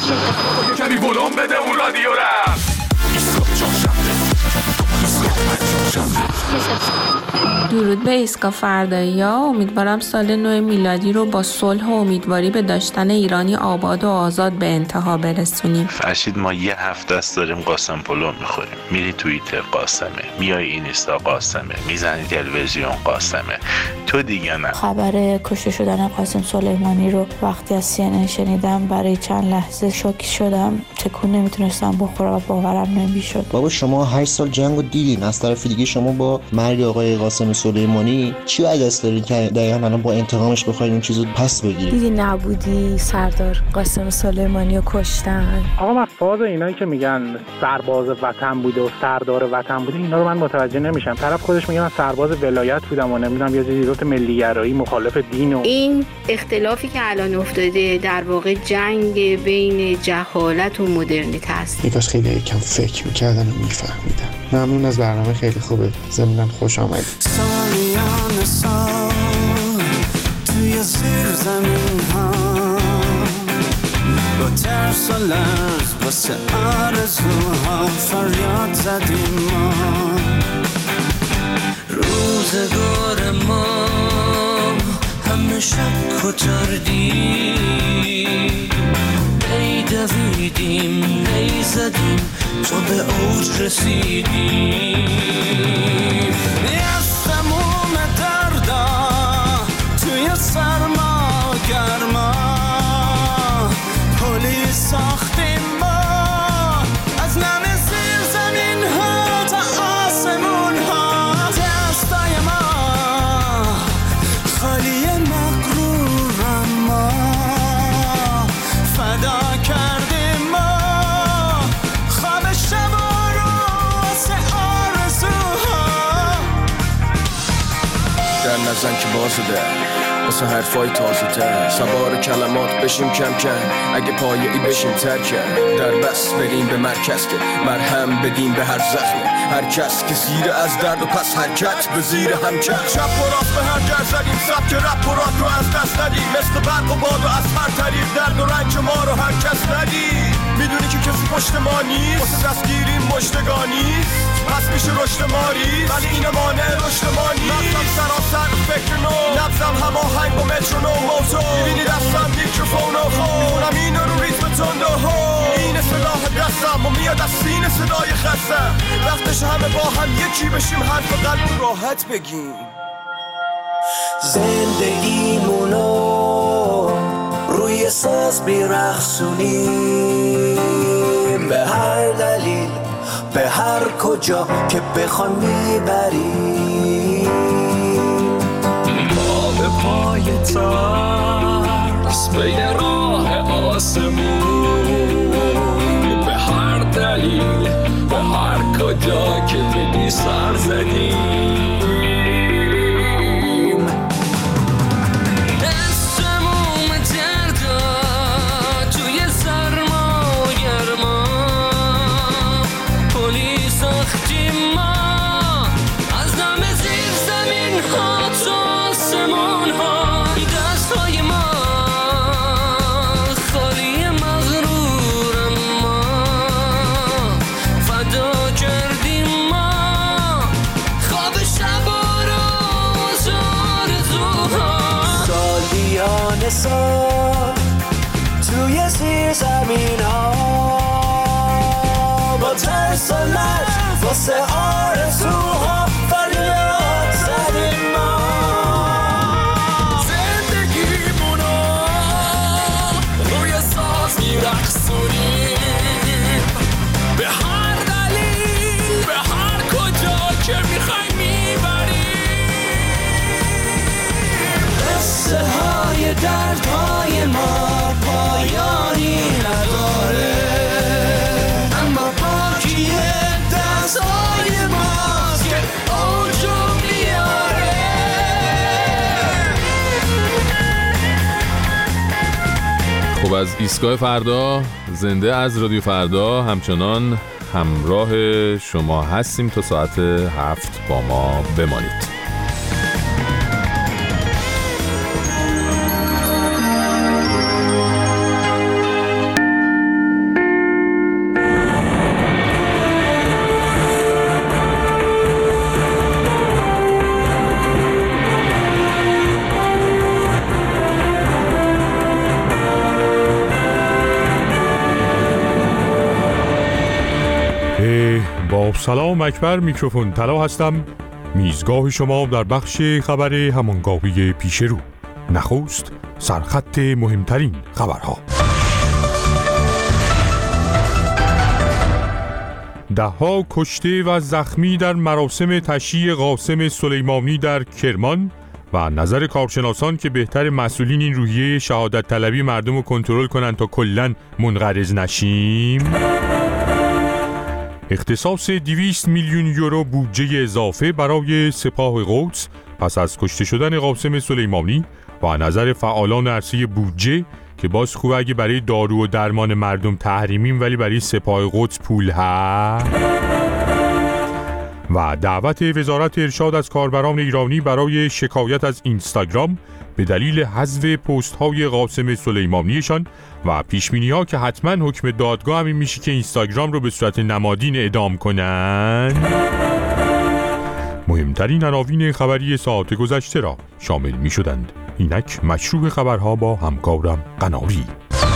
کمی ولوم بده اون رادیو را. درود به ایستگاه فردایی‌ها. امیدوارم سال نو میلادی رو با صلح و امیدواری به داشتن ایرانی آباد و آزاد به انتها برسونیم. فرشید ما یه هفته است داریم قاسم پلو میخوریم. میری توییتر قاسمه، میای اینستا قاسمه، میزنی تلویزیون قاسمه. تو دیگه نه. خبر کشته شدن قاسم سلیمانی رو وقتی از CNN شنیدم برای چند لحظه شوک شدم. تکون نمیتونستم بخورم و باورم نمیشد. بابا شما 8 سال جنگو دیدین، از طرف دیگه شما با مرگ آقای قاسم سلیمانی چی از دست دارین که دقیقاً الان با انتقامش بخواید این چیزو پس بگیرید؟ دیدی نبودی سردار قاسم سلیمانی رو کشتن. آقا من فاز اینایی که میگن سرباز وطن بوده و سردار وطن بوده اینا رو من متوجه نمیشم. طرف خودش میگه من سرباز ولایت بودم و نمیدونم یه چیزی ملی‌گرایی مخالف دین و این اختلافی که الان افتاده در واقع جنگ بین جهالت و مدرنیته است. میگاش خیلی یکم فکر میکردن و میفهمیدن. ممنون از برنامه، خیلی خوبه. ضمناً خوش آمدید. سالیان سال توی زیر زمین ها با ترس و لرز واسه آرزوها فریاد زدیم ما. روزگار ما همه شک و تردیم، ای دویدیم ای زدیم تو به اوج رسیدیم. از تموم دردا توی سرما گرما پلی ساختیم ما، از نم زیر زمین ها تا آسمون ها. دستای ما خالی مغرور ما فدا کردیم ما. خواب شبا رو واسه آرزوها در نزن که بازده واسه حرفای تازه تر. سوار کلمات بشیم کم کم، اگه پایه‌ای بشیم ترکه. در بس بریم به مرکز که مرهم بدیم به هر زخمه. هر کس که زیر از درد و پس حرکت به زیر همکت. شب و راست به هر جر زدیم، سبک رپ و راک رو از دست ندیم. مثل برق و باد و از هر طریق درد و رنج ما رو هر کس ندید. میدونی که کسی پشت ما نیست، واسه دستگیریم مشتگانیست. پس میشه رشد ماری ولی این مانع رشد ما نیست. نفسم سراسر فکر نو، نفسم هماهنگ با مترونوم موتو. میبینی دستم میکروفون و میخونم این رو ریتم تند و این سلاح دستم و میاد از سینه صدای خستم. وقتش همه با هم یکی بشیم، حرف قلب راحت بگیم. زندگیمونو روی ساز میرقصونیم، به هر دلیل به هر کجا که بخوان میبریم. ما به پای ترس بین راه آسمون، به هر دلیل به هر کجا که بدی سر زدیم. توی زیر زمین ها با ترس و لرز واسه آرزوها فریاد زدیم ما. زندگیمونو روی ساز میرقصونیم، به هر دلیل به هر کجا که میخوای میبریم. قصه های دردهای ما پایانی نداره، اما باقیه دستای ماست که اوجو میاره. خب از ایستگاه فردا، زنده از رادیو فردا، همچنان همراه شما هستیم تا ساعت 7 با ما بمانید. سلام اکبر، میکروفون طلا هستم. میزگاه شما در بخش خبر همانگاهی پیش رو. نخست سرخط مهمترین خبرها. ده‌ها کشته و زخمی در مراسم تشییع قاسم سلیمانی در کرمان و نظر کارشناسان که بهتر مسئولین این روحیه شهادت طلبی مردم رو کنترل کنن تا کلاً منقرض نشیم. اختصاص 200 میلیون یورو بودجه اضافه برای سپاه قدس پس از کشته شدن قاسم سلیمانی و نظر فعالان عرصه بودجه که باز خوبه اگه برای دارو و درمان مردم تحریمیم ولی برای سپاه قدس پول هست. و دعوت وزارت ارشاد از کاربران ایرانی برای شکایت از اینستاگرام به دلیل حذف پست های قاسم سلیمانیشان و پیشبینی ها که حتما حکم دادگاه همین میشه که اینستاگرام رو به صورت نمادین اعدام کنن. مهمترین عناوین خبری ساعت گذشته را شامل می شدند. اینک مشروع خبرها با همکارم قناری.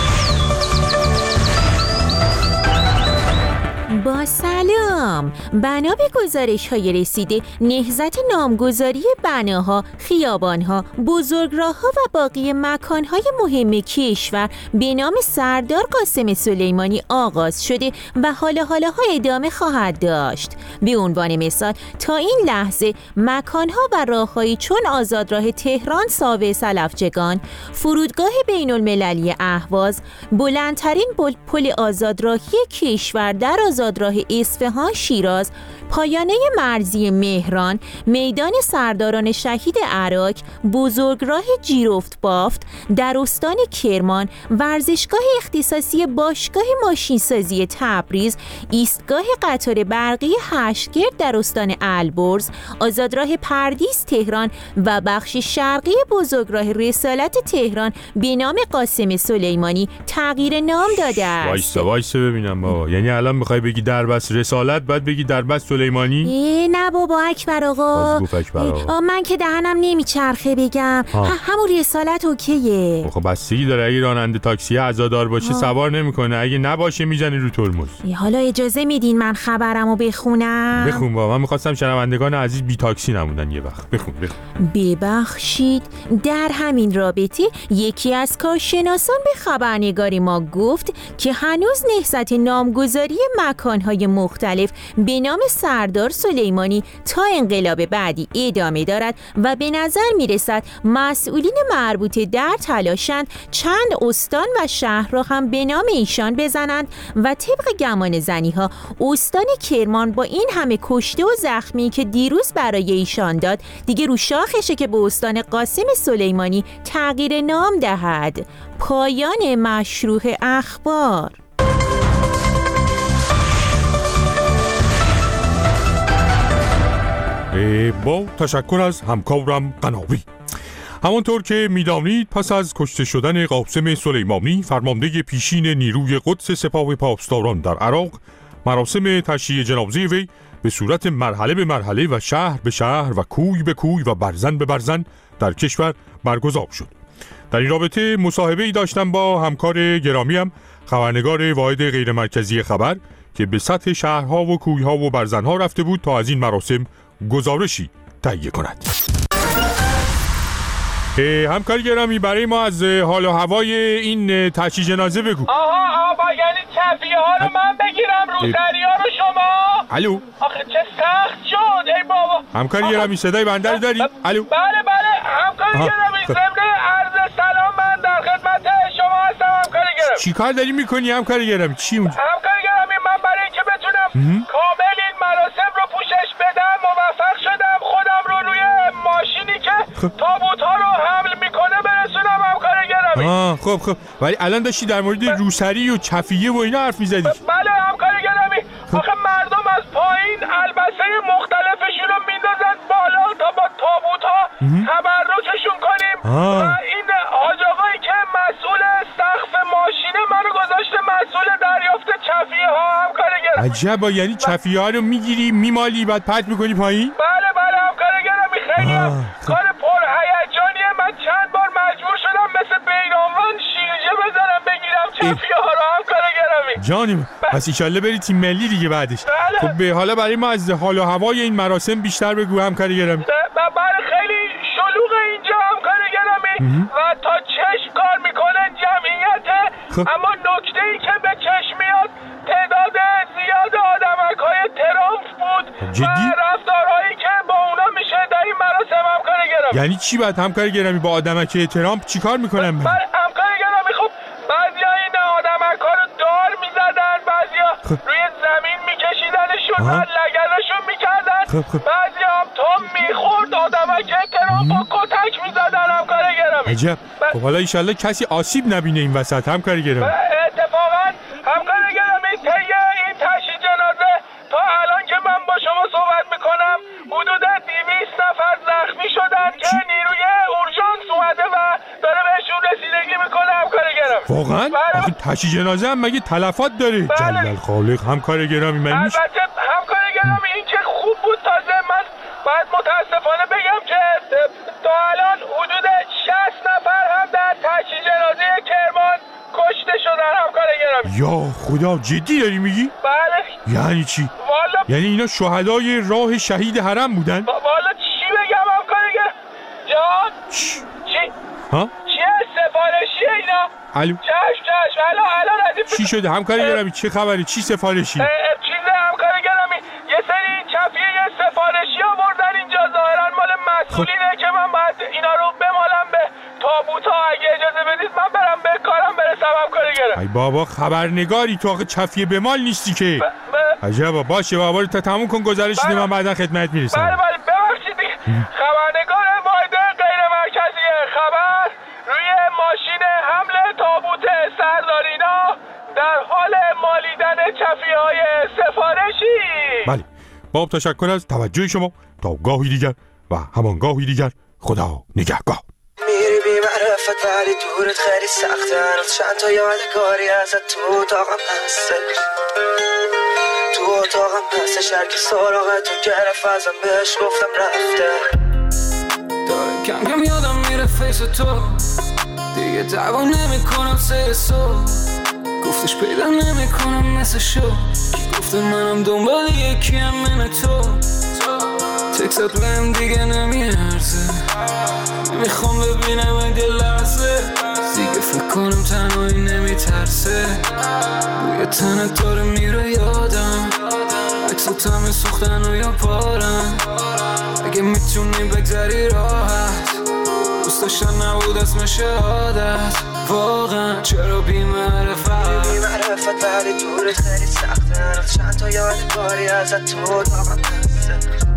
با سلام. بنا به گزارش‌های رسیده نهضت نامگذاری بناها، خیابانها، بزرگراه‌ها و باقی مکان‌های مهم کشور به نام سردار قاسم سلیمانی آغاز شده و حالا ادامه خواهد داشت. به عنوان مثال تا این لحظه مکان‌ها و راه‌هایی چون آزادراه تهران ساوه سلفچگان، فرودگاه بین‌المللی اهواز، بلندترین پل آزادراهی کشور در آزادراه اصفهان شیراز، پایانه مرزی مهران، میدان سرداران شهید عراق، بزرگراه جیرفت بافت در استان کرمان، ورزشگاه اختصاصی باشگاه ماشینسازی تبریز، ایستگاه قطار برقی هشتگرد در استان البرز، آزادراه پردیس تهران و بخش شرقی بزرگراه رسالت تهران به نام قاسم سلیمانی تغییر نام داده است. وایسا ببینم بابا، یعنی الان میخوای بگی دربست رسالت بعد بگی دربست سلیمانی؟ نه بابا اکبر آقا، من که دهنم نمیچرخه بگم همون رسالت اوکیه. خب بستگی داره، اگه راننده تاکسی عزادار باشه سوار نمیکنه، اگه نباشه میزنی رو ترمز. حالا اجازه میدین من خبرمو بخونم؟ بخون بابا، من میخواستم شنوندگان عزیز بی تاکسی نموندن یه وقت. بخون. ببخشید، در همین رابطه یکی از کارشناسان به خبرنگاری ما گفت که هنوز نهضت نامگذاری مکانهای مختلف به نام سردار سلیمانی تا انقلاب بعدی ادامه دارد و به نظر میرسد مسئولین مربوطه در تلاشند چند استان و شهر را هم به نام ایشان بزنند و طبق گمان زنی ها استان کرمان با این همه کشته و زخمی که دیروز برای ایشان داد دیگه رو شاخشه که به استان قاسم سلیمانی تغییر نام دهد. پایان مشروع اخبار. با تشکر از همکارم قناری. همانطور که میدانید پس از کشته شدن قاسم سلیمانی فرمانده پیشین نیروی قدس سپاه پاسداران در عراق، مراسم تشییع جنازه وی به صورت مرحله به مرحله و شهر به شهر و کوی به کوی و برزن به برزن در کشور برگزار شد. در این رابطه مصاحبه‌ای داشتم با همکار گرامیم خبرنگار واحد غیر مرکزی خبر که به سطح شهرها و کویها و برزنها رفته بود تا از این مراسم گزارشی تهیه کند. همکار گرامی، برای ما از حال و هوای این تشییع جنازه بگو. آقا یعنی کفیه ها رو من بگیرم روسری ها رو شما؟ الو آخه چه سخت شد ای بابا. همکار گرامی صدای بنده رو داری؟ الو بله همکار گرامی، ضمن عرض سلام من در خدمت شما هستم همکار گرامی. چی کار داری میکنی همکار گرامی؟ چی اونجا؟ همکار گرامی من برای اینکه بتونم کامل این مراسم رو پوشش بدم موفق شدم خودم رو روی ماشینی که تابوت ها رو حمل میکنه برسونم همکار گرامی. خب ولی الان داشتی در مورد روسری و کفیه و اینا حرف میزدی. بله همکار گرامی، آخه مردم از پایین البسه مختلفشون رو میندازن بالا تا با تابوت ها تبرکشون کنیم و این حاج آقایی که مسئول سقف ماشینه منو گذاشته مسئول دریافت کفیه ها همکار گرامی. عجبا، یعنی کفیه ها رو میگیری میمالی بعد پرت میکنی پایین؟ بله همکار گرامی، خیلی کار پرهیجانیه. من چند بار مجبور شدم مثل بیرانوان شیرجه بزنم بگیرم کفیه ها رو همکار گرامی. جانم. پس ایشالله بری تیم ملی دیگه بعدش. خب حالا برای ما از حال و هوای این مراسم بیشتر بگو همکاری گرامی. برای خیلی شلوغ اینجا همکاری گرامی و تا چشم کار میکنن جمعیت. اما نکته ای که به چشم میاد تعداد زیاد آدمک‌های ترامپ بود و رفتارهایی که با اونا میشه در این مراسم همکاری گرامی. یعنی چی بعد همکاری گرامی با آدمک‌های ترامپ چیکار میکنن؟ همکاری گرامی خب بعضیا این آدمک‌ها رو دار میزدن، بعضیا روی زمین میکشیدنشون و لگدشون میکردن، بعضیا هم تام میخورد آدمک ترامپ و کتک میزدن همکاری گرامی. عجب. خب حالا ایشالله کسی آسیب نبینه این وسط همکاری گرامی. اتفاقا همکاری گرامی طی این تشییع جنازه تا الان که من با شما صحبت میکنم حدود 200 نفر زخمی شدن که نیروی اورژانس اومده و داره بهشون رسیدگی میکنه همکاری گرامی. واقعا؟ آخه تشییع جنازه هم مگه تلفات داره؟ جلال خالق همکاری گرامی. من میشه البته همکاری گرامی این که خوب بود. تازه من باید متاسفانه بگم که تا الان حدود 60 نفر هم در تشییع جنازه کرمان کشته شدن همکاری گرامی. یا خدا، جدی داری میگی؟ بله. یعنی چی؟ والا یعنی اینا شهدای راه شهید حرم بودن؟ والا چی بگم همکاری گرامی؟ جان چی؟ ها؟ چیه سفارشیه اینا؟ الو. چشم الان از این چی شده همکاری گرامی؟ چه خبری؟ چی سفارشی؟ چیزه همکاری گرامی یه سری چفیه یه سفارشی آوردن اینجا ظاهرا مال مسئولینه که من باید اینا رو بمالم به تابوتا. اگه اجازه بدید من برم به کارم برسم همکاری گرامی. ای بابا خبرنگاری تو آخه چفیه بمال نیستی که. عجبا. باشه بابا رو تا تموم کن گزارش بده من بعدا خدمت میرسم. بله ببخشید دیگه. خبرنگار واحد غیر مرکزی خبر روی ماشین حمل تابوت سردارینا در حال مالیدن چفیه‌های سفارشی. بله. باب تشکر از توجه شما. تا گاهی دیگر و همان گاهی دیگر خدا نگهدار. میری بی معرفت ولی دورت خیلی سخته. هنوز چند تا یادگاری ازت تو اتاقم هستش. تو اتاقم هستش. هر کی سراغتو گرفت ازم بهش گفتم رفته. داره کم کم یادم میره فیس تو. دیگه دعوا نمیکنم سه صبح. گفتش پیدا نمیکنم مثل شو. کی گفته منم دنبال یکیم من تو. تکست بهم دیگه نمیارزه. نمیخوام ببینم اگه لحظه. دیگه فکر کنم تنهایی نمیترسه. بوی تنت داره میره یادم. عکسات همه سوختن و یا پارن. اگه میتونی بگذری راحت. دوست داشتن نبود اسم شهادت. واقعا چرا بی معرفت ولی دورت خیلی سخته. هنوز چند تا یادگاری ازت تو اتاقم هسته.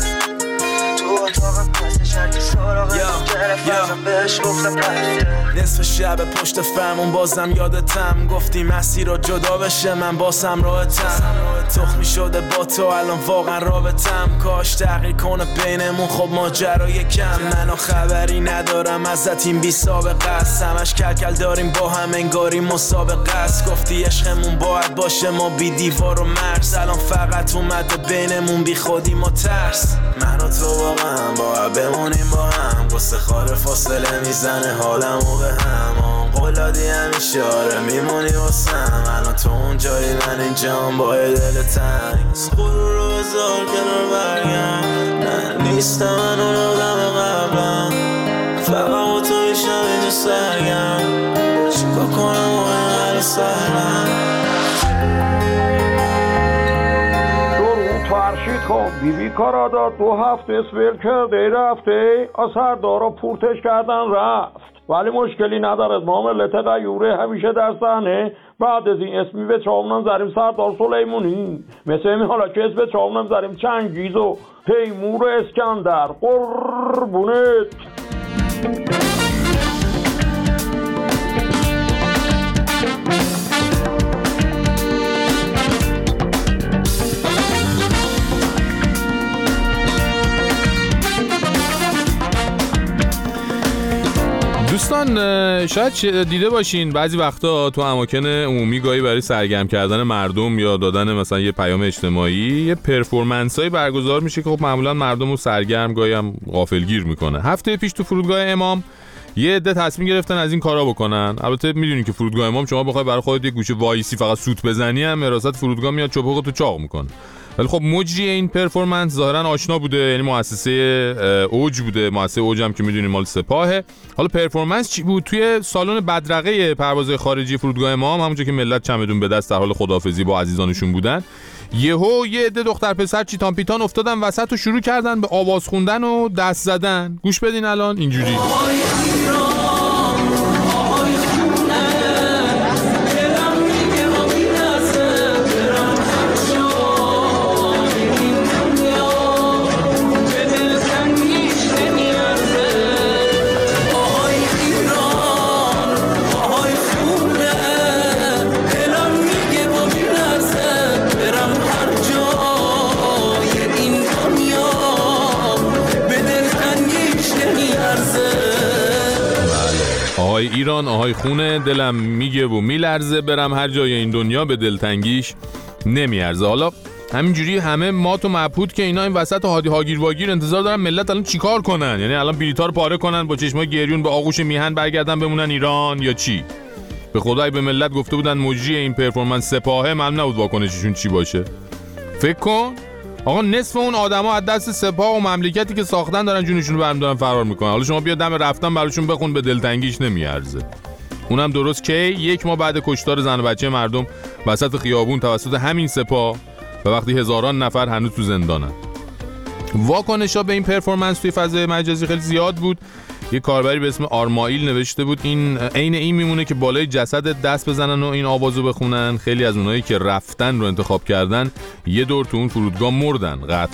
تو اتاقم هستش. هر کی سراغتو گرفت ازم بهش گفتم رفته. نصف شب پشت فرمون بازم یادتم. گفتی مسیر رو جدا بشه من باسم راحتم. تخمی شده با تو الان واقعا رابطم. کاش تغییر کنه بینمون خب ماجرای کم. منو خبری ندارم ازت این بی سابقه است. همش کلکل داریم با هم انگاری مسابقه است. گفتی عشقمون باید باشه ما بی دیوار و مرز. الان فقط اومده بینمون بی خودی ما ترس. من و تو واقعا باید بمونیم با هم. قصه خار فاصله میزنه حالمو به هم. قول دادی همیشه آره میمونی واسم. الان تو اون جایی من اینجام با دل تنگ. غرور رو بذار کنار برگم. نه نیستم من اون آدم قبلم. فقط با تو میشم اینجا سرگم. چیکار کنم و اینقدر سهلم. فرشید کن بیبی کارادا 2 هفته اسپیل کرده رفته. اثر دارا پورتش کردن رفت. ولی مشکلی ندارد. معاملت غیوره همیشه در صحنه. بعد از این اسمی به چاونم زریم سردار سلیمانی. مثل این حالا که اسم به چاونم زریم چنگیز و تیمور اسکندر. قربونت. دوستان شاید دیده باشین بعضی وقتا تو اماکن عمومی گاهی برای سرگرم کردن مردم یا دادن مثلا یه پیام اجتماعی یه پرفورمنسایی برگزار میشه که خب معمولا مردم رو سرگرم گاهی هم غافلگیر میکنه. هفته پیش تو فرودگاه امام یه عده تصمیم گرفتن از این کارا بکنن. البته میدونین که فرودگاه ما شما بخوای برای خودت یه گوشه وایسی فقط سوت بزنی هم حراست فرودگاه میاد چپقتو چاق میکنه. ولی خب مجری این پرفورمنس ظاهرا آشنا بوده، یعنی مؤسسه اوج بوده. مؤسسه اوج هم که میدونیم مال سپاهه. حالا پرفورمنس چی بود؟ توی سالن بدرقه پروازهای خارجی فرودگاه ما هم همونجا که ملت چمدون به دست در حال خداحافظی با عزیزانشون بودن، یهو یه عده دختر پسر چیتان پیتان افتادن وسط و شروع کردن به آواز خوندن و دست زدن. گوش بدین الان اینجوری. آهای ایران، آهای خونه، دلم میگه و میلرزه، برم هر جای این دنیا، به دلتنگیش نمیارزه. حالا همینجوری همه مات و مبهوت که اینا این وسط هادی هاگیر واگیر انتظار دارن ملت الان چیکار کنن؟ یعنی الان بلیطا رو پاره کنن با چشمای گریون به آغوش میهن برگردن بمونن ایران یا چی؟ به خدای به ملت گفته بودن مجری این پرفورمنس سپاهه، معلوم نبود واکنششون چی باشه. فکر کن آقا نصف اون آدما از دست سپاه و مملکتی که ساختن دارن جونشون رو برمی دارن فرار میکنن. حالا شما بیا دم رفتن براشون بخون، به دلتنگیش نمیارزه. اونم درست که 1 ماه بعد کشتار زن و بچه مردم وسط خیابون توسط همین سپاه و وقتی هزاران نفر هنوز تو زندانن. واکنشا به این پرفورمنس توی فضای مجازی خیلی زیاد بود. یه کاربری به اسم آرمایل نوشته بود این عین این میمونه که بالای جسد دست بزنن و این آوازو بخونن. خیلی از اونایی که رفتن رو انتخاب کردن یه دور تو اون فرودگاه مردن.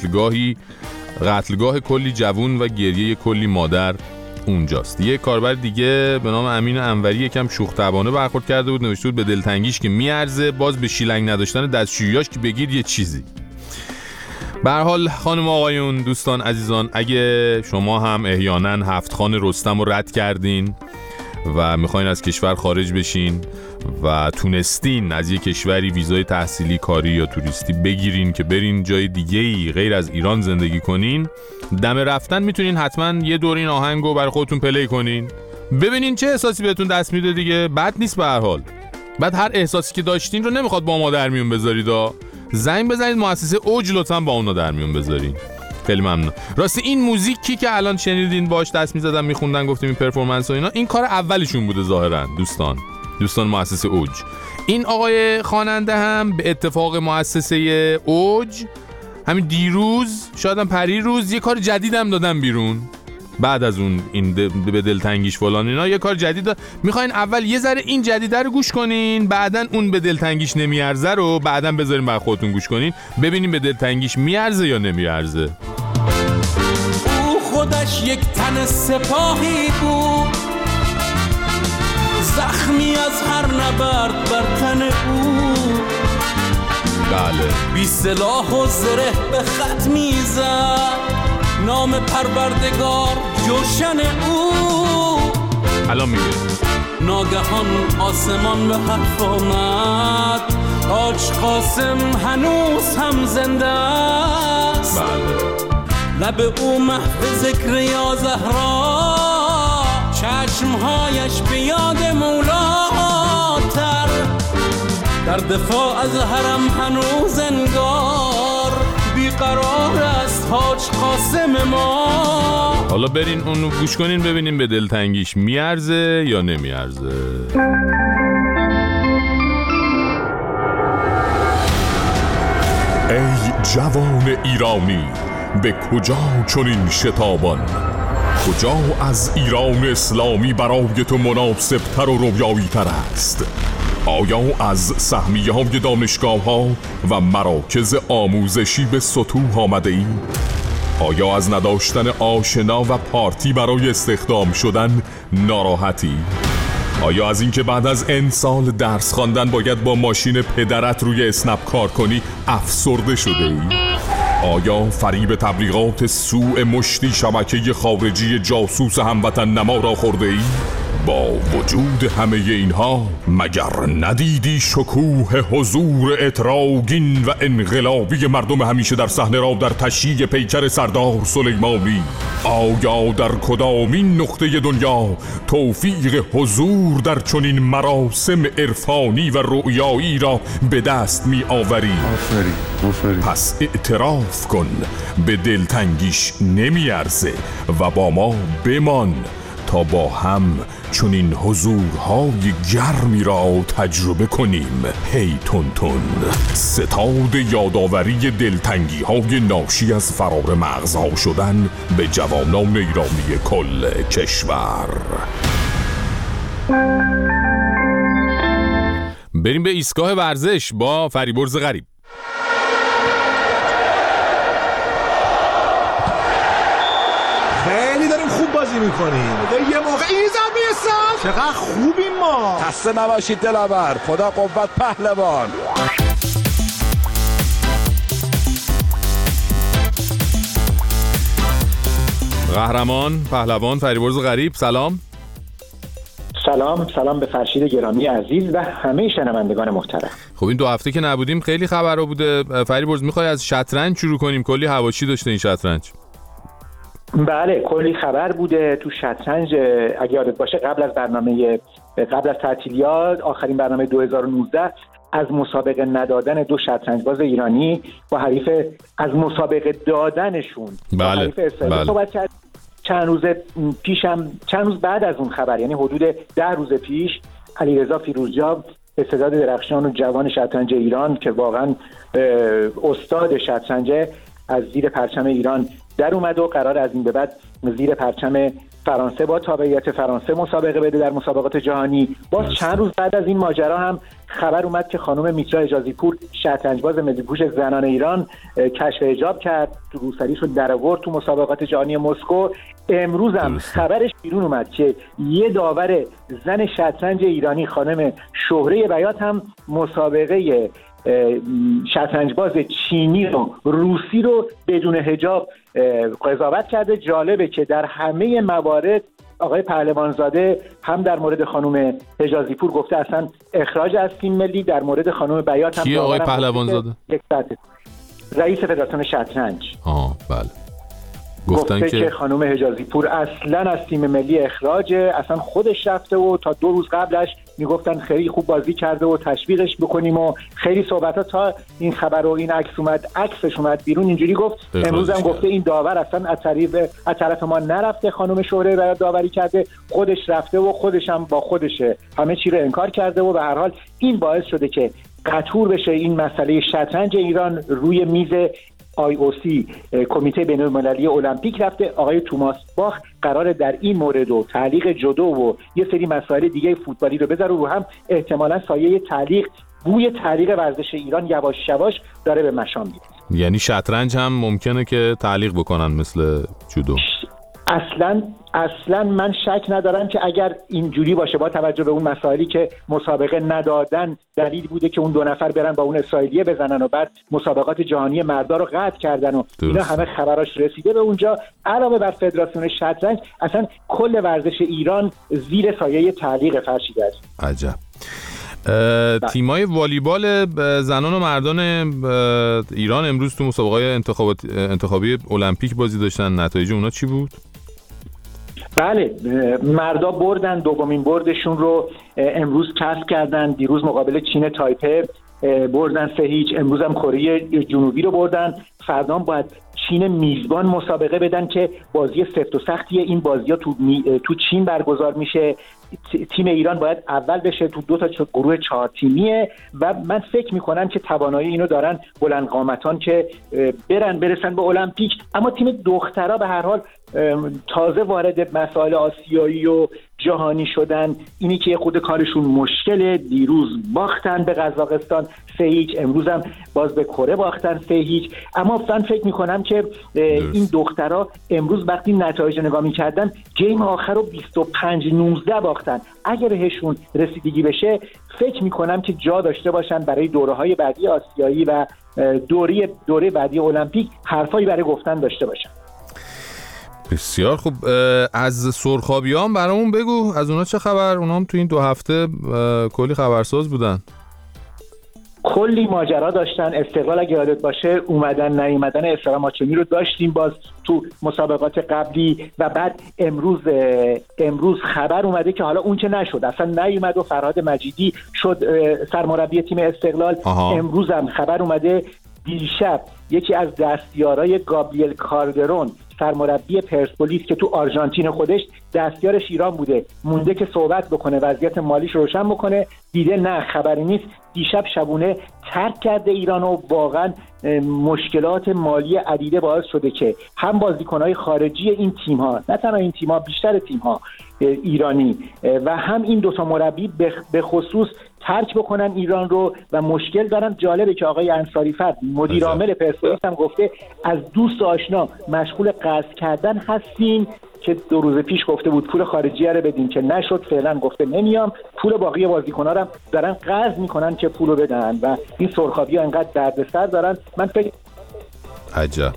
قتلگاه کلی جوون و گریه کلی مادر اونجاست. یه کاربر دیگه به نام امین انوری یکم شوخ طبعانه برخورد کرده بود، نوشته بود به دلتنگیش که میارزه، باز به شیلنگ نداشتن دستشوییاش که بگید یه چیزی. به هر حال خانم آقایون، دوستان عزیزان، اگه شما هم احیانا 7 خان رستم رو رد کردین و میخواین از کشور خارج بشین و تونستین از یه کشوری ویزای تحصیلی، کاری یا توریستی بگیرین که برین جای دیگه‌ای غیر از ایران زندگی کنین، دم رفتن میتونین حتما یه دور این آهنگو برای خودتون پلی کنین، ببینین چه احساسی بهتون دست میده دیگه. بد نیست به هر حال. بعد هر احساسی که داشتین رو نمیخواد با ما در میون بذارید. زنگ بزنید مؤسسه اوج لطفا با اونا در میون بذارین. خیلی ممنون. راستی این موزیکی که الان شنیدین باش دست میزدن میخوندن گفتیم این پرفورمنس و اینا، این کار اولشون بوده ظاهرا. دوستان مؤسسه اوج. این آقای خواننده هم به اتفاق مؤسسه اوج همین دیروز شاید هم پریروز یه کار جدید هم دادن بیرون. بعد از اون این به دلتنگیش فلان اینا یه کار جدید میخواین اول یه ذره این جدیده رو گوش کنین، بعدن اون به دلتنگیش نمیارزه رو بعدن بذارین برای خودتون گوش کنین، ببینین به دلتنگیش میارزه یا نمیارزه. او خودش یک تن سپاهی بود، زخمی از هر نبرد بر تن او. بله. بی سلاح و زره به خط میزد، نام پروردگار جوشن او. الان میگه ناگهان آسمان به حرف آمد، حاج قاسم هنوز هم زنده است. بله. لب او محو ذکر یا زهرا، چشمهایش به یاد مولاتر، در دفاع از حرم هنوز انگار بیقرار است حاج قاسم ما. حالا برین اونو گوش کنین ببینین به دلتنگیش میارزه یا نمیارزه. ای جوان ایرانی، به کجا چنین شتابان؟ کجا از ایران اسلامی برای تو مناسب تر و رویایی تر است؟ آیا از سهمیه های دانشگاه ها و مراکز آموزشی به سطوح آمده ای؟ آیا از نداشتن آشنا و پارتی برای استخدام شدن ناراحتی؟ آیا از اینکه بعد از n سال درس خواندن باید با ماشین پدرت روی اسنپ کار کنی افسرده شده ای؟ آیا فریب تبلیغات سوء مشتی شبکه خارجی جاسوس هموطن نما را خورده ای؟ با وجود همه اینها مگر ندیدی شکوه حضور اتراگین و انقلابی مردم همیشه در صحنه را در تشییع پیکر سردار سلیمانی؟ آیا در کدامین نقطه دنیا توفیق حضور در چنین مراسم عرفانی و رؤیایی را به دست می آوری؟ آفرین. پس اعتراف کن به دلتنگیش نمی ارزه و با ما بمان تا با هم چنین حضورهای گرمی را تجربه کنیم. هی تون تون، ستاد یادآوری دلتنگی های ناشی از فرار مغزها شدن به جوانان ایرانی کل کشور. بریم به ایستگاه ورزش با فریبرز غریب. خیلی داریم خوب بازی میکنیم. یه موقع این زمین سال چقدر خوبیم ما. خسته نباشید دلاور، خدا قوت پهلوان. قهرمان پهلوان فریبرز غریب، سلام. سلام به فرشید گرامی عزیز و همه شنوندگان محترم. خب این 2 هفته که نبودیم خیلی خبرها بوده. فریبرز میخوای از شطرنج شروع کنیم؟ کلی حواشی داشته این شطرنج. بله کلی خبر بوده تو شطرنج. اگه یادت باشه قبل از تعطیلیات آخرین برنامه 2019 از مسابقه ندادن 2 شطرنجباز ایرانی با حریف از مسابقه دادنشون با حریف اسرائیل صحبت کرد. چند روز بعد از اون خبر، یعنی حدود 10 روز پیش، علیرضا فیروزجا استعداد درخشان و جوان شطرنج ایران که واقعا استاد شطرنج از زیر پرچم ایران در اومد و قرار از این به بعد زیر پرچم فرانسه با تابعیت فرانسه مسابقه بده در مسابقات جهانی. باز چند روز بعد از این ماجرا هم خبر اومد که خانم میترا حجازی پور شطرنجباز ملی‌پوش زنان ایران کشف حجاب کرد، تو روسریش رو در آورد تو مسابقات جهانی مسکو. امروز هم خبرش بیرون اومد که یه داور زن شطرنج ایرانی خانم شهره بیات هم مسابقه شطرنجباز چینی و روسی رو بدون حجاب قضاوت کرده. جالبه که در همه موارد آقای پهلوانزاده هم در مورد خانم حجازی پور گفته اصلا اخراج از تیم ملی، در مورد خانم بیات هم کی آقای پهلوانزاده؟ رئیس فدراسیون شطرنج. بله. گفته که خانم حجازی پور اصلا از تیم ملی اخراجه، اصلا خودش رفته و تا 2 روز قبلش میگفتن خیلی خوب بازی کرده و تشویقش بکنیم و خیلی صحبت ها تا این خبر و این عکسش اومد بیرون اینجوری گفت. امروز هم گفته این داور اصلا از طرف ما نرفته، خانم شهره برای داوری کرده، خودش رفته و خودش هم با خودشه همه چی رو انکار کرده و به هر حال این باعث شده که قطور بشه این مسئله شطرنج ایران روی میز IOC کمیته بین‌المللی المپیک رفته. آقای توماس باخ قراره در این مورد و تعلیق جودو و یه سری مسائل دیگه فوتبالی رو بذاره رو هم، احتمالاً سایه بوی تعلیق ورزش ایران یواش یواش داره به مشام میره. یعنی شطرنج هم ممکنه که تعلیق بکنن مثل جودو؟ اصلا من شک ندارم که اگر اینجوری باشه، با توجه به اون مسائلی که مسابقه ندادن دلیل بوده که اون 2 نفر برن با اون اسرائیلیه بزنن و بعد مسابقات جهانی مردا رو قطع کردن و اینا همه خبراش رسیده به اونجا. علاوه بر فدراسیون شطرنج اصلا کل ورزش ایران زیر سایه تعلیق فرشیده است. عجب. تیمای والیبال زنان و مردان ایران امروز تو مسابقات انتخابی المپیک بازی داشتن. نتایج اونا چی بود؟ بله، مردا بردن، دومین بردشون رو امروز کسب کردن. دیروز مقابل چین تایپه بردن 3-0. امروز هم کره جنوبی رو بردن. فردا باید چین میزبان مسابقه بدن که بازی سفت و سختیه. این بازی‌ها تو چین برگزار میشه. تیم ایران باید اول بشه تو 2 تا گروه 4 تیمیه و من فکر میکنم که توانایی اینو دارن بلند قامتان که برسن به المپیک. اما تیم دخترها به هر حال تازه وارد مسائل آسیایی و جهانی شدن، اینی که خود کارشون مشکله. دیروز باختن به قزاقستان 3-0، امروز هم باز به کره باختن 3-0. اما من فکر میکنم که این دخترها امروز وقتی نتایج نگاه میکردن گیم آخر رو 25-19 باختن. اگر بهشون رسیدگی بشه فکر میکنم که جا داشته باشن برای دوره‌های بعدی آسیایی و دوره بعدی المپیک حرفایی برای گفتن داشته باشن. بسیار خوب. از سرخابیان برامون بگو، از اونا چه خبر؟ اونا هم تو این 2 هفته کلی خبرساز بودن. کلی ماجرا داشتن. استقلال اگه یادت باشه اومدن نیومدن اسلام ماچمی رو داشتیم باز تو مسابقات قبلی و بعد امروز خبر اومده که حالا اون که نشد، اصلا نیومد و فرهاد مجیدی شد سرمربی تیم استقلال. امروز هم خبر اومده دیشب یکی از دستیارای گابریل کاردرون سرمربی پرسپولیس که تو آرژانتین خودش دستیارش ایران بوده مونده که صحبت بکنه وضعیت مالیش روشن بکنه، دیده نه خبری نیست، دیشب شبونه ترک کرده ایران و واقعا مشکلات مالی عدیده باعث شده که هم بازیکنهای خارجی این تیم‌ها، نه تنها این تیم‌ها بیشتر تیم‌ها ایرانی و هم این 2 تا مربی به خصوص ترک بکنن ایران رو و مشکل دارن. جالبه که آقای انصاری فرد مدیر عامل پرسپولیس هم گفته از دوست آشنا مشغول قرض کردن هستیم که 2 روز پیش گفته بود پول خارجی رو بدین که نشد، فعلا گفته نمیام، پول باقی بازیکن‌ها رو دارن قرض میکنن که پولو بدن و این سرخابی‌ها انقدر دردسر دارن. من فکر عجب.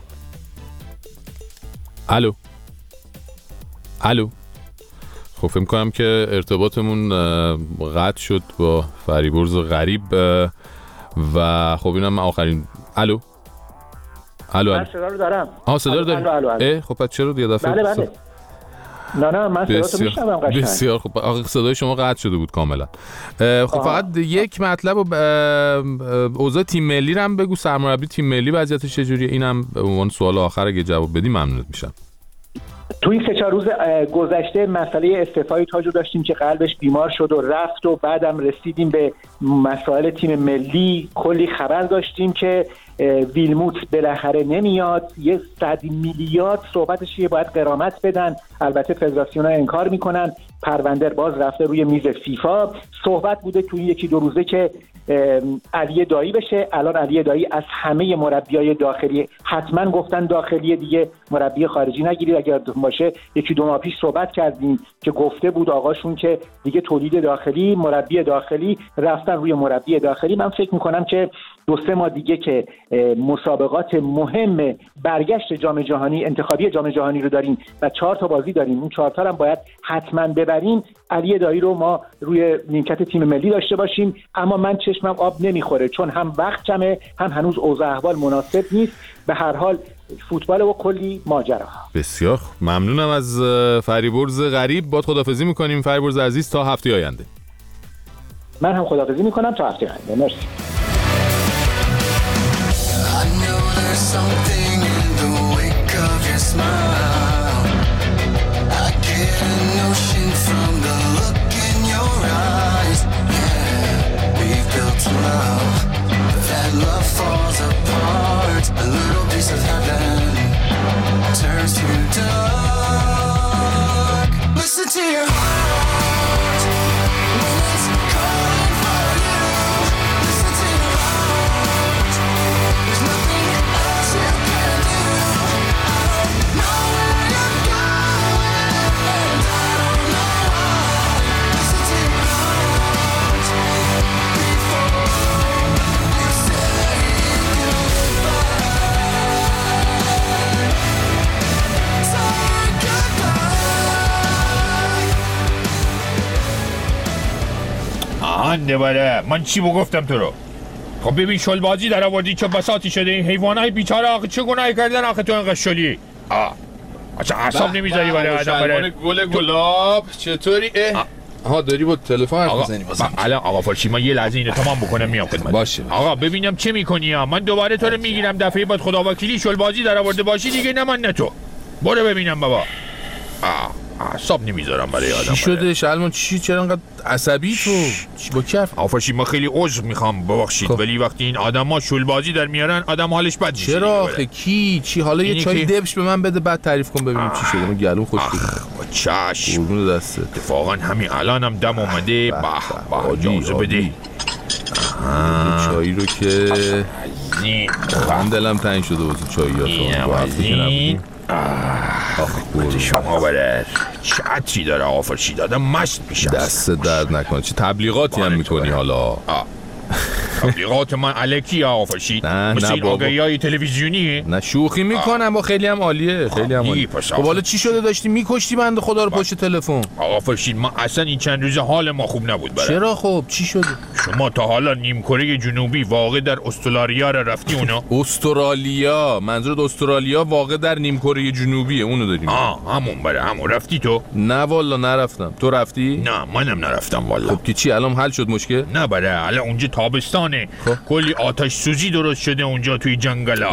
الو خب فکر می‌کنم که ارتباطمون قطع شد با فریبرز غریب و خب اینم آخرین. الو من صدا رو دارم. صدا رو داریم. خب پس چرا یه دفعه بله. نه من صداتو میشنوم قشنگ. بسیار خب. صدای شما قطع شده بود کاملا. خب فقط یک مطلب اوضاع تیم ملی رو هم بگو. سرمربی تیم ملی وضعیتش چجوریه؟ اینم به عنوان سوال آخر اگه جواب بدی ممنونت میشم. تو این 3-4 روز گذشته مسئله استعفای تاجو داشتیم که قلبش بیمار شد و رفت و بعدم رسیدیم به مسائل تیم ملی. کلی خبر داشتیم که ویلموت بالاخره نمیاد، یه 100 میلیارد صحبتش باید غرامت بدن، البته فدراسیون‌ها انکار میکنن. پرونده باز رفته روی میز فیفا. صحبت بوده تو این 1-2 روزه که علی دایی بشه. الان علی دایی از همه مربیای داخلی حتما گفتن داخلی دیگه مربی خارجی نگیرید. اگر باشه 1-2 ماه پیش صحبت کردیم که گفته بود آقاشون که دیگه تولید داخلی، مربی داخلی، رفتن روی مربی داخلی. من فکر میکنم که 2-3 ماه دیگه که مسابقات مهم برگشت جام جهانی، انتخابی جام جهانی رو داریم و 4 تا بازی داریم، اون 4 تا هم باید حتما ببریم. علی دایی رو ما روی نیمکت تیم ملی داشته باشیم. اما من چشمم آب نمیخوره چون هم وقت کمه، هم هنوز اوضاع احوال مناسب نیست. به هر حال فوتبال و کلی ماجرا. بسیار ممنونم از فریبرز غریب. با خداحافظی میکنیم فریبرز عزیز تا هفته آینده. من هم خداحافظی میکنم تا هفته آینده. مرسی. Something in the wake of your smile. I get a notion from the look in your eyes. Yeah, we've built a love. That love falls apart. A little piece of heaven turns to dark. Listen to your heart when it's calling for you. Listen to your heart. There's nothing else you can do. I don't know where you're going, and I don't know why. Listen to your heart before you say goodbye. Say goodbye. آنده بله من چی گفتم تو رو؟ خب ببین شلبازی در آوردی چه بساطی شده. این حیوانای بیچاره آخه چه گناهی کردن آخه تو اینقدر شلی؟ اصلا اعصاب نمیذاری برای آدم بره. گل گلاب چطوری؟ داری با تلفن حرف می‌زنی بازم. الان آقا فارسی من یه لحظه اینو تمام بکنم میام خدمت. باشه آقا ببینم چه می‌کنی ها. من دوباره تو رو میگیرم دفعه بعد خداوکیلی شلبازی در آورده باشی دیگه، نه من نه تو. برو ببینم بابا. اعصاب نمیذارم برای آدم. چی شده شلمان؟ چرا انقدر عصبی تو؟ با کف آفرشی ما خیلی عذر میخوام ببخشید ولی وقتی این آدما شلبازی در میارن آدم حالش بد میشه. چرا آخه کی؟ چی حالا یه چای دبش به من بده بعد تعریف کن ببینیم چی شده. من گلوم خوش بود. چشم قربون دستت. اتفاقا همین الانم دم اومده. به اجازه بده چایی رو که من دلم تنگ شده واسه چاییاتون. با هفته که نبودیم شما بره چه عطری داره آفرشی دادم مشت میشه. دست درد نکنه. چه تبلیغاتی هم میکنی حالا. تبلیغات من الکی آقا فرشید؟ مثل این آگهی‌های تلویزیونیه؟ نه شوخی میکنم با خیلی هم عالیه، خیلی هم عالیه. خب حالا چی شده داشتی میکشتی بنده خدا رو پشت تلفن؟ آقا فرشید ما اصلا این چند روز حال ما خوب نبود برای. چرا خب چی شده؟ شما تا حالا نیمکره جنوبی واقع در استرالیا را رفتی اونا؟ استرالیا، منظورت استرالیا واقع در نیمکره جنوبیه، اونو داریم. همون برای همون رفتی تو؟ نه والا نرفتم. تو رفتی؟ نه منم نرفتم والا. خب که چی الان حل شد مشکل؟ نه برای الان اونجا تابستانه. کلی آتش سوزی درست شده اونجا توی جنگلا.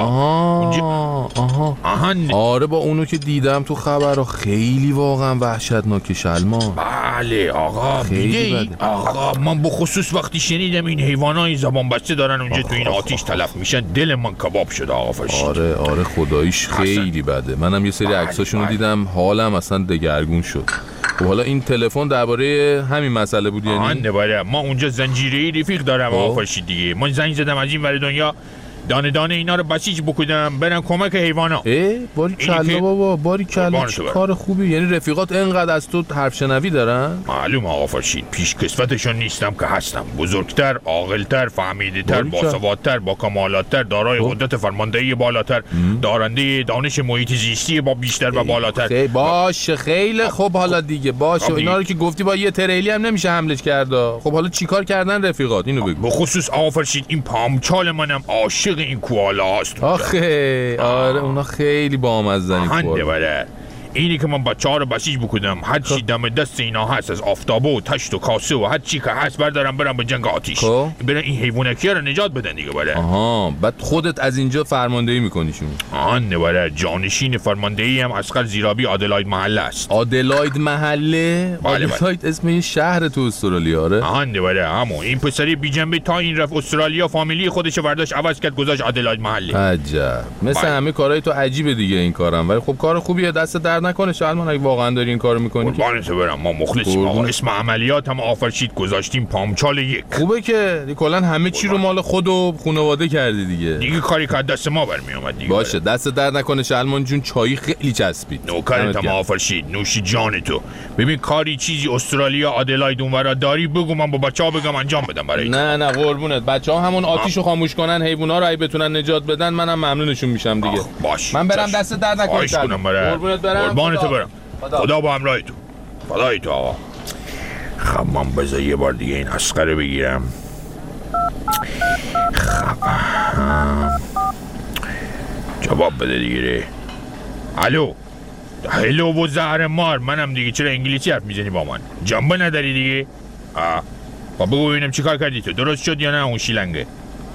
آره با اونو که دیدم تو خبرها خیلی واقعا وحشتناکه سلمان. بله آقا دیگه آقا من بخصوص وقتی شنیدم این حیوانای زبان بسته دارن اونجا تو این آتش تلف میشن دل من کباب شده آقا فرشید. آره خداییش خیلی بده. منم یه سری عکساشونو دیدم حالم اصلا دگرگون شد. خب حالا این تلفن درباره همین مسئله بود یعنی؟ نه ما اونجا زنجیره‌ای رفیق دارم آقا فرشید دیگه. من زنگ زدم از این ور دنیا دانه اینا رو بسیج بکنم برن کمک حیوانا. باری کلا بابا باری کلا چه کار خوبی. یعنی رفیقات اینقدر از تو حرف شنوی دارن؟ معلوم آقا فرشید پیش کسوتشون نیستم که هستم. بزرگتر، عاقل‌تر، فهمیده‌تر، باسوادتر، با کمالات‌تر، دارای قدرت فرماندهی بالاتر، دارنده دانش محیط زیستی با بیشتر و بالاتر. باشه خیلی خوب حالا دیگه باشه. اینا رو که گفتی با یه تریلی هم نمیشه حملش کرد. خب حالا چیکار کردن رفیقات اینو بگو. به خصوص آقا فرشید این پامچال منم عاشق این کوالا هست. آخه آره اونا خیلی بامزه‌ن این کوالا. اینی که من بچه‌ها رو بسیج بکنم هر چی دم دست اینا هست از آفتابه و تشت و کاسه و هر چی که هست بردارم برم به جنگ آتیش برن این حیوانکی رو نجات بدن دیگه. بعد خودت از اینجا فرماندهی میکنی شون؟ نه جانشین فرماندهی هم اسقر زیرابی آدلاید محله است. آدلاید محله؟ آدلاید اسم یه شهر تو استرالیا آره؟ نه همون این پسری بی جنبه تا این رفت استرالیا فامیلی خودش برداشت عوض کرد گذاشت آدلاید محله. عجب مثل همه کارهای تو عجیبه دیگه این کارم. ولی خب کار خوبیه دست درد نکنه سلمان اگه واقعا داری این کارو میکنی. قربانت برم ما مخلصیم آقا. اسم عملیات هم آفرشید گذاشتیم پامچال 1. خوبه که کلا همه چی رو مال خود و خانواده کردی دیگه کاری که دست ما برمی اومد دیگه. باشه دست درد نکنه سلمان جون چای خیلی چسبید. نوکرت هم آفرشید نوشی جان تو. ببین کاری چیزی استرالیا آدلاید اونورا داری بگو من با بچه‌ها بگم انجام بدم برای. نه قربونت بچه‌ها همون آتیشو خاموش کنن حیونا رو اگه بتونن نجات بدن منم ممنونشون میشم دیگه. باش من برم دست درد نکنه قربونت برم. خدا با همراه تو. فدای تو آقا. خب من بذار یه بار دیگه این اسقره بگیرم. خب جواب بده دیگه. الو هلو و زهر مار منم دیگه. چرا انگلیسی حرف میزنی با من؟ جنبه نداری دیگه؟ خب بگو ببینم چی کار کردی تو؟ درست شد یا نه اون شیلنگه؟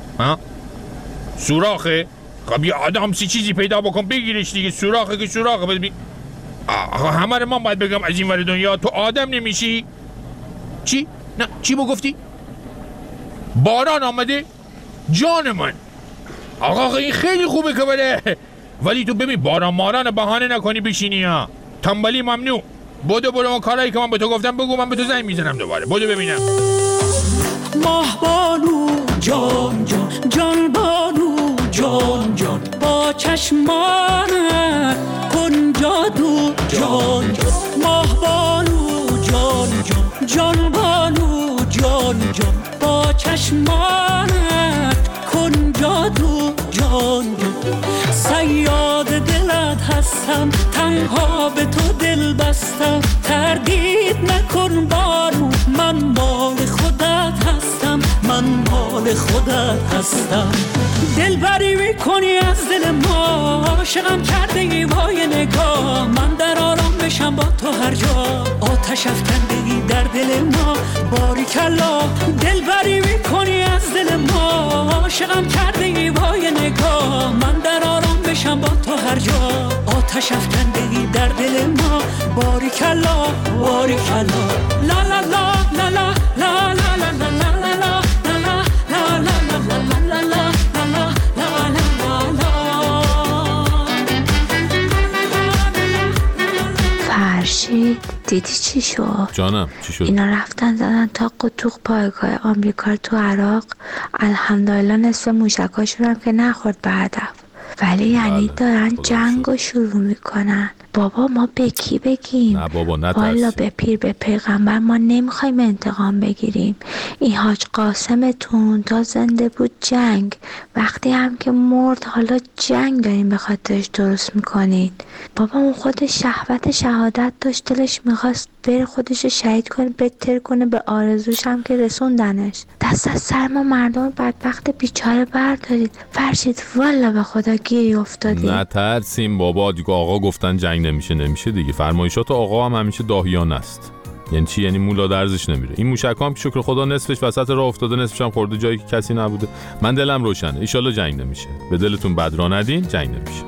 سوراخه؟ خب یه آدم سی چیزی پیدا بکن بگیرش دیگه. سوراخه که سوراخه. همه رو من باید بگم از این ور دنیا تو آدم نمیشی؟ چی؟ نه چی بگفتی؟ باران آمده؟ جان من آقا این خیلی خوبه که بره. ولی تو ببین باران ماران بهانه نکنی بشینی ها. تنبلی ممنوع. برو اون کارهایی که من به تو گفتم بگو من به تو زنگ میزنم دوباره. برو ببینم. ماه بانو جان جان جان بانو جان جان با چشمانت کن جادو جان جان ماه بانو جان جان جان بانو جان جان با چشمانت کن جادو جان جان صیاد دلت هستم تنها به تو دل بستم تردید نکن بانو من مال خودت هستم من مال خودت هستم دلبری میکنی از دل ما عاشقم کرده ای وای نگاه من در آرام بشم با تو هر جا آتش افکنده ای در دل ما باریکلا دلبری میکنی از دل ما عاشقم کرده ای وای نگاه من در آرام بشم با تو هر جا آتش افکنده ای در دل ما باریکلا باریکلا لا لا لا لا لا لا لا لا لا لا فرشید دیدی چی شد؟ جانم چی شد؟ اینا رفتن زدن تا قطوق پایگاه آمریکا تو عراق. الحمدلله نصف موشکاشون هم که نخورد به هدف ولی یعنی دارن جنگ رو شروع میکنن. بابا ما به کی بگیم؟ نه بابا نترس. والا به پیر به پیغمبر ما نمیخوایم انتقام بگیریم. این حاج قاسمتون تا زنده بود جنگ، وقتی هم که مرد حالا جنگ داریم به خاطرش درست میکنید. بابا اون خود شهادت داشت، دلش میخواست بره خودش شهید کنه، بتر کنه، به آرزوش هم که رسوندنش. دست از سر ما مردم بدبخت بیچاره بردارید. فرشید والا به خدا گیری افتادید. نه ترسیم بابا، دیگه آقا گفتن جنگ نمیشه دیگه. فرمایشات آقا هم همیشه داهیان است. یعنی چی؟ یعنی مولا درزش نمیره. این موشک هم که شکر خدا نصفش وسط راه افتاده، نصفش هم خورده جایی که کسی نبوده. من دلم روشنه، ان شاءالله جنگ نمیشه. به دلتون بد را ندین، جنگ نمیشه.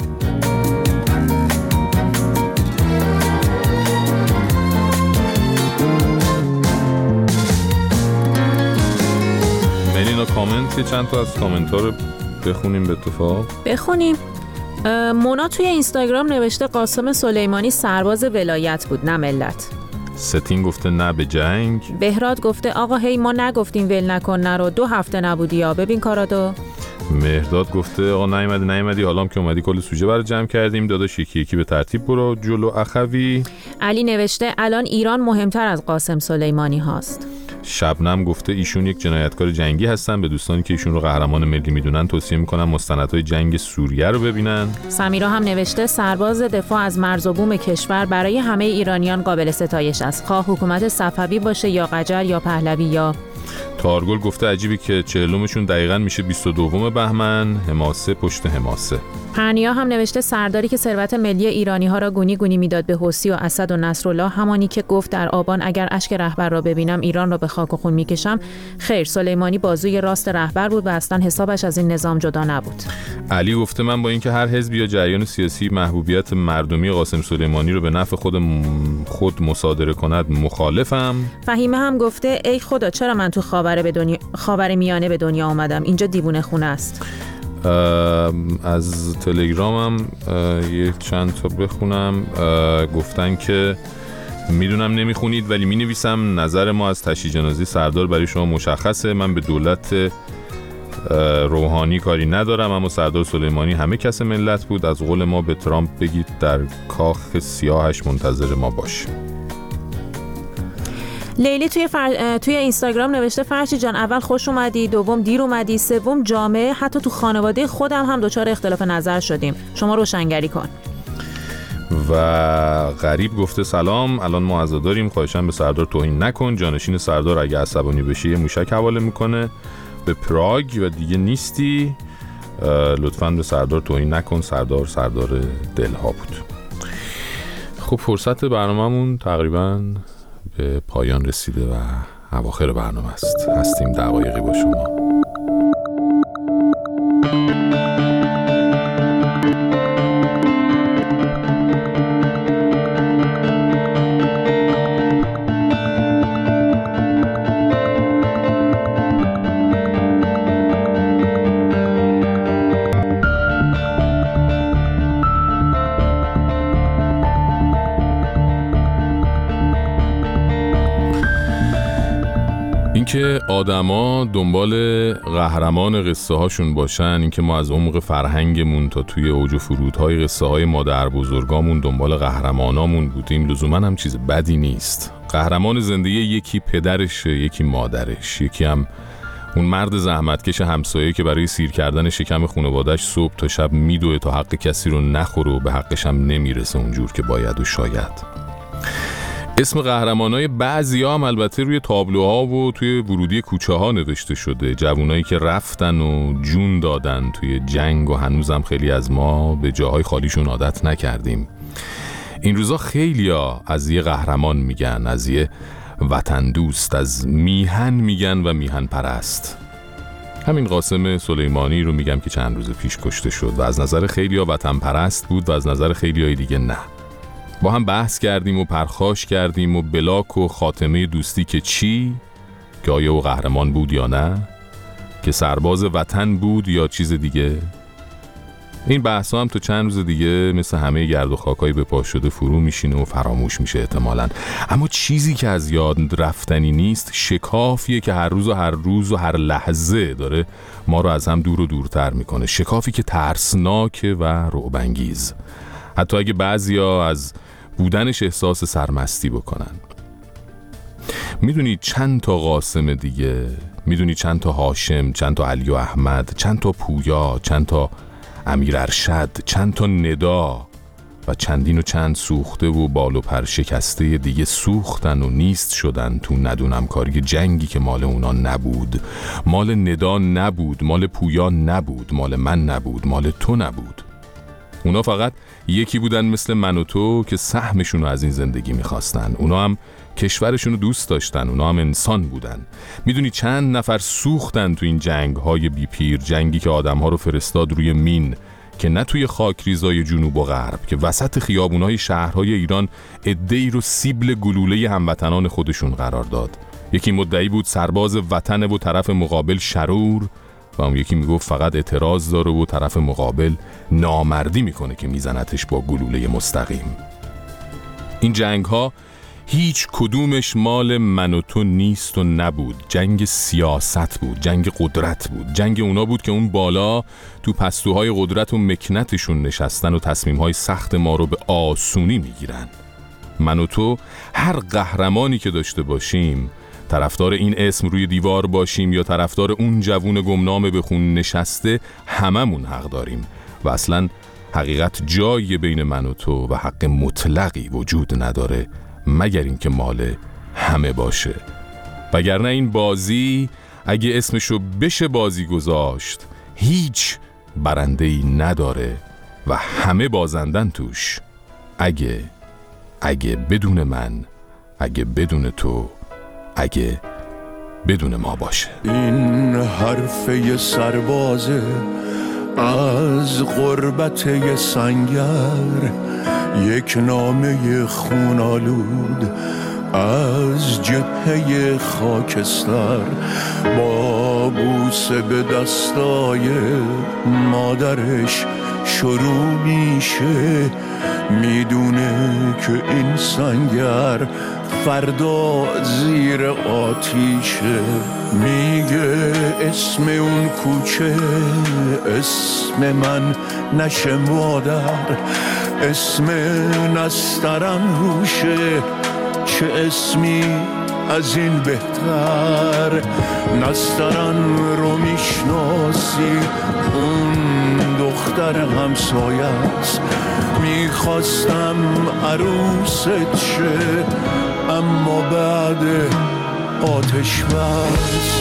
ملینا کامنت که چند تا از کامنت ها رو بخونیم به اتفاق. بخونیم. مونا توی اینستاگرام نوشته قاسم سلیمانی سرباز ولایت بود نه ملت. ستین گفته نه به جنگ. بهراد گفته آقا هی ما نگفتیم ول نکن نرو، 2 هفته نبودی یا ببین کاراتو. مهرداد گفته آقا نیومدی حالا هم که اومدی کلی سوژه برای جمع کردیم داداش، یکی یکی به ترتیب برو جلو اخوی. علی نوشته الان ایران مهمتر از قاسم سلیمانی هاست. شبنم گفته ایشون یک جنایتکار جنگی هستن، به دوستانی که ایشون رو قهرمان ملی میدونن توصیه میکنم مستندهای جنگ سوریه رو ببینن. سمیرا هم نوشته سرباز دفاع از مرز و بوم کشور برای همه ایرانیان قابل ستایش است، خواه حکومت صفوی باشه یا قجر یا پهلوی یا. تارگل گفته عجیبی که 40مشون دقیقاً میشه 22 بهمن، حماسه پشت حماسه. پرنیا هم نوشته سرداری که ثروت ملی ایرانی ها را گونی گونی میداد به حسی و اسد و نصرالله، همانی که گفت در آبان اگر اشک رهبر را ببینم ایران را به خاک و خون میکشم. خیر، سلیمانی بازوی راست رهبر بود و اصلا حسابش از این نظام جدا نبود. علی گفته من با اینکه هر حزب یا جریان سیاسی محبوبیت مردمی قاسم سلیمانی رو به نفع خود مصادره کند مخالفم. فهیمه هم گفته ای خدا چرا من تو خاورمیانه به دنیا آمدم، اینجا دیوونه خونه است. از تلگرامم یک چند تا بخونم. گفتن که میدونم نمیخونید ولی مینویسم نظر ما از تشییع جنازه سردار برای شما مشخصه. من به دولت روحانی کاری ندارم، اما سردار سلیمانی همه کس ملت بود. از قول ما به ترامپ بگید در کاخ سیاهش منتظر ما باشه. لیلی توی اینستاگرام نوشته فرشی جان اول خوش اومدی، دوم دیر اومدی، سوم جامعه حتی تو خانواده خودم هم دچار اختلاف نظر شدیم، شما روشنگری کن. و غریب گفته سلام، الان ما عزاداریم، خواهشاً به سردار توهین نکن، جانشین سردار اگه عصبانی بشه یه موشک حواله میکنه به پراگ و دیگه نیستی، لطفاً به سردار توهین نکن، سردار دلها بود. خب فرصت برنامه‌مون تقریباً به پایان رسیده و اواخر برنامه است. هستیم دقایقی با شما. اینکه آدما دنبال قهرمان قصه هاشون باشن، اینکه ما از عمق فرهنگمون تا توی اوج و فرودهای قصه های مادر بزرگامون دنبال قهرمانامون بودیم، لزوما هم چیز بدی نیست. قهرمان زندگی یکی پدرش، یکی مادرش، یکی هم اون مرد زحمتکش همسایه که برای سیر کردن شکم خانواده‌اش صبح تا شب میدوه تا حق کسی رو نخوره و به حقش هم نمیرسه اونجور که باید و شاید. اسم قهرمانای بعضیا هم البته روی تابلوها و توی ورودی کوچه ها نوشته شده، جوانایی که رفتن و جون دادن توی جنگ و هنوزم خیلی از ما به جاهای خالیشون عادت نکردیم. این روزا خیلیا از یه قهرمان میگن، از یه وطن دوست، از میهن میگن و میهن پرست. همین قاسم سلیمانی رو میگم که چند روز پیش کشته شد و از نظر خیلیا وطن پرست بود و از نظر خیلیای دیگه نه. با هم بحث کردیم و پرخاش کردیم و بلاک و خاتمه دوستی که چی؟ که آیا او قهرمان بود یا نه؟ که سرباز وطن بود یا چیز دیگه؟ این بحث هم تو چند روز دیگه مثل همه گرد و خاکای به پا شده فرو میشینه و فراموش میشه احتمالاً. اما چیزی که از یاد رفتنی نیست، شکافیه که هر روز و هر لحظه داره ما رو از هم دور و دورتر میکنه. شکافی که ترسناکه و رعب‌انگیز. حتی اگه بعضیا از بودنش احساس سرمستی بکنن. میدونی چند تا قاسم دیگه، میدونی چند تا هاشم، چند تا علی و احمد، چند تا پویا، چند تا امیر ارشد، چند تا ندا و چندین و چند سوخته و بال و پر شکسته دیگه سوختن و نیست شدن تو ندونم کاری جنگی که مال اونا نبود، مال ندا نبود، مال پویا نبود، مال من نبود، مال تو نبود. اونا فقط یکی بودن مثل من و تو که سهمشونو از این زندگی میخواستن. اونا هم کشورشونو دوست داشتن، اونا هم انسان بودن. میدونی چند نفر سوختن تو این جنگ‌های بی پیر، جنگی که آدم‌ها رو فرستاد روی مین، که نه توی خاکریزای جنوب و غرب، که وسط خیابون‌های شهرهای ایران عده‌ای رو سیبل گلوله هموطنان خودشون قرار داد. یکی مدعی بود سرباز وطن و طرف مقابل شرور، و اون یکی میگفت فقط اعتراض داره و طرف مقابل نامردی میکنه که میزنتش با گلوله مستقیم. این جنگ‌ها هیچ کدومش مال من و تو نیست و نبود. جنگ سیاست بود، جنگ قدرت بود. جنگ اونا بود که اون بالا تو پستوهای قدرت و مکنتشون نشستن و تصمیم‌های سخت ما رو به آسونی میگیرن. من و تو هر قهرمانی که داشته باشیم، طرفدار این اسم روی دیوار باشیم یا طرفدار اون جوون گمنام به خون نشسته، هممون حق داریم و اصلاً حقیقت جایی بین من و تو و حق مطلقی وجود نداره مگر اینکه مال همه باشه. وگرنه این بازی اگه اسمشو بشه بازی گذاشت هیچ برنده‌ای نداره و همه بازندن توش، اگه بدون من، اگه بدون تو، اگه بدون ما باشه. این حرفه سربازه از غربت سنگر، یک نامه خونالود از جبهه خاکستر، با بوسه به دستای مادرش شروع میشه. میدونه که این سنگر فردا زیر آتیشه. میگه اسم اون کوچه اسم من نشه مادر، اسم نسترن روشه، چه اسمی از این بهتر. نسترن رو میشناسی، اون دختر همسایه است. میخواستم عروست شه اما بعد آتش بس.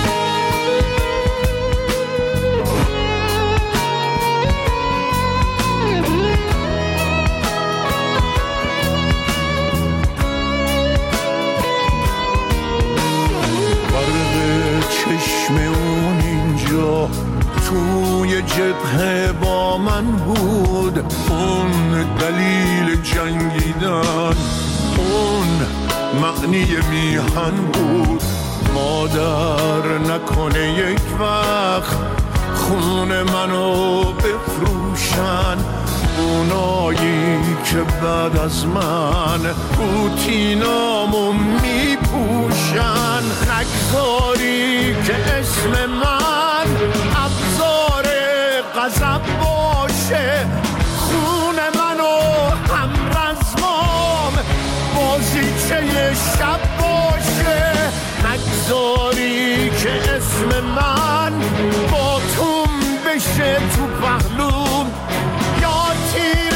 چشم اون اینجا توی جبهه با من بود، اون دلیل جنگیدن، اون معنی میهن بود. مادر نکنه یک وقت خون منو بفروشن، اونایی که بعد از من پوتینامو میپوشن. نگذاری که اسم من ابزار غضب باشه، خون منو هم رزمام بازیچه شب باشه. نگذاری که اسم من با توم بشه تو پهلوم، یا تیر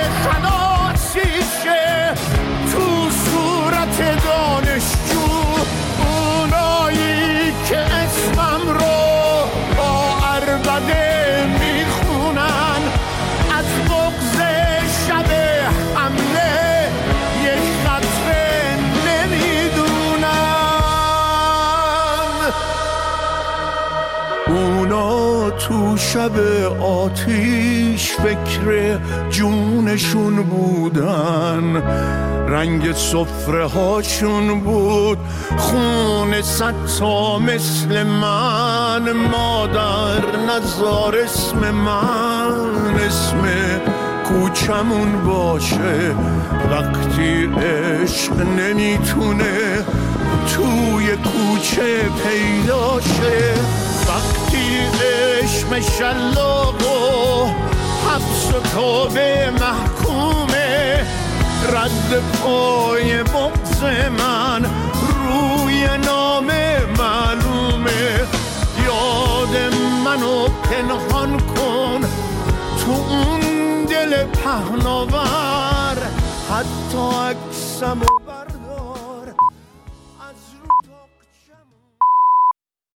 خناسیشه تو صورت دانشجو. اونایی که اسمم رو با عربده میخونن، از بغض شب حمله یک قطره نمیدونن. اونا تو شب آتیش فکر جونشون بودن، رنگ سفره هاشون بود خون ستا مثل من. مادر نزار اسم من اسم کوچمون باشه، وقتی عشق نمیتونه توی کوچه پیدا شه. وقتی عشق شلاق و حبس و توبه محکوم رد پای بغض من روی نام معلومه. یاد منو پنهان کن تو اون دل پهناور، حتی عکسمو